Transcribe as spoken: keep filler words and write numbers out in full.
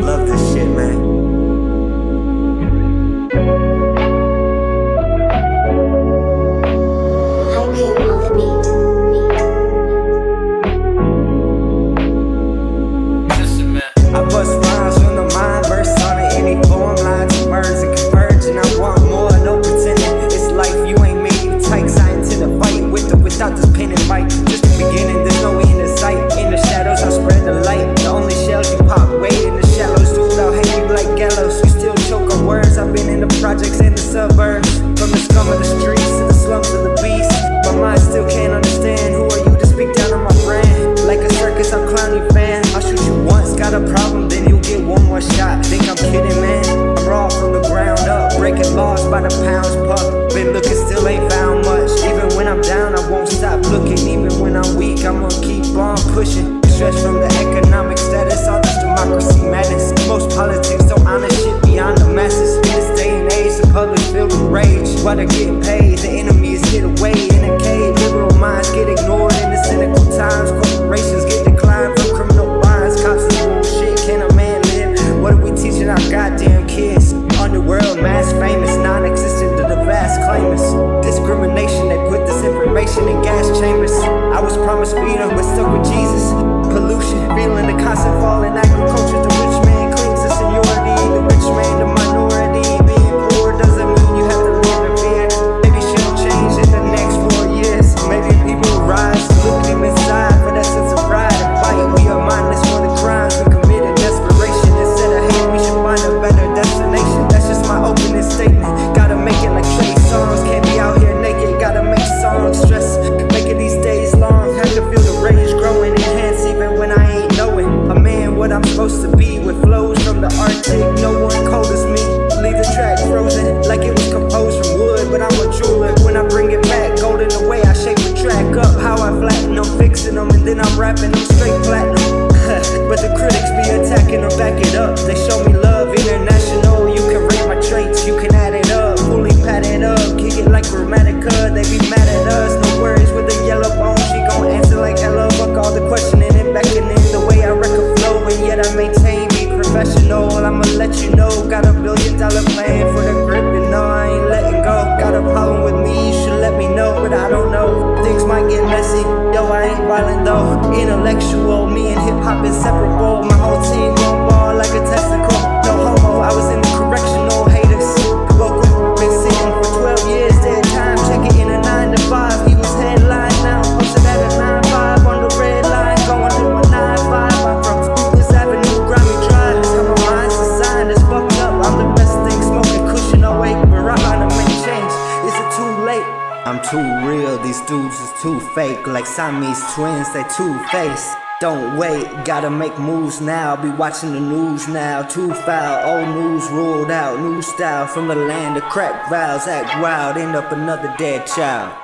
love this shit, man. I bust rhymes from the mind, verse on it, any form, lines and words and converging. I want more, no pretending. It's life, you ain't me, you tight, signed to the fight with or without this pen and mic. Just the beginning, there's no end in sight. In the shadows, I spread the light. The only shells you pop, wait in the shallows, dude, I'll hate you like gallows. You still choke on words. I've been in the projects and the suburbs, from the scum of the streets to the slums of the beast. My mind still can't understand. Who are you to speak down on my brand? Like a circus, I'm clowny fan. I'll shoot you once, got a problem, then you'll get one more shot. Think I'm kidding, man? I'm raw from the ground up, breaking laws by the pounds puff. Been looking, still ain't found much. Even when I'm down, I won't stop looking. Even when I'm weak, I'm gonna keep on pushing. Stretch from the economic status, all this democracy madness. Most politics don't honest shit beyond the masses. In this day and age, the public filled with rage while they're getting paid. The enemy is hid away in a cave. Liberal minds get ignored in the cynical times. Corporations get declined from criminal bonds. Cops is bullshit, can a man live? What are we teaching our goddamn kids? Underworld, mass famous, non-existent to the vast claimants. Discrimination, they put this information in gas chambers. I was promised freedom, but stuck with Jesus. Pollution, feeling the constant fall in agriculture. The rich man claims the seniority, the rich man the minority. Being poor doesn't mean you have to live in fear. Maybe shit'll change in the next four years. Maybe people will rise, look deep inside for that sense of pride and fight. We are mindless for the crimes we committed. Desperation instead of hate, we should find a better destination. That's just my opening statement. Gotta make it like Trey songs. Can't be out here naked, gotta make songs. Stress, making these days long. Have to feel the rage growing, enhance even when I ain't knowing. A man, what I'm supposed to be, with flows from the Arctic. No one cold as me. Leave the track frozen, like it was composed from wood. But I'm a jeweler. When I bring it back, golden the way I shape the track up. How I flatten them, fixing them, and then I'm rapping them straight platinum. But the critics be attacking or back it up. They show me love, international. You can rate my traits, you can add it up. Fully pat it up, kick it like Grammatica. They be mad at us, no worries with the yellow bone. She gon' answer like hello, fuck all the questioning and beckoning. The way I record flow, and yet I maintain be professional. I'ma let you know, got a billion dollar plan for the grip, and no, I ain't letting go. Got a problem with me, you should let me know, but I don't know. Things might get messy, yo, I ain't violent though. Intellectual, me and hip hop inseparable. My whole team gon' ball like a testicle. No homo, I was in the correctional, haters. Woke up, been sitting for twelve years, dead time, check it in a nine to five. He was headline, now I'm posted at a nine five on the red line, going to a nine five. I'm from this avenue, grimy drive. That's how my mind's designed, it's fucked up. I'm the best thing, smoking cushion awake, but I'm trying to make change. Is it too late? I'm too real, these dudes is too fake. Like Siamese twins, they two-faced. Don't wait, gotta make moves now. Be watching the news now. Too foul, old news ruled out. New style from the land of crack vows. Act wild, end up another dead child.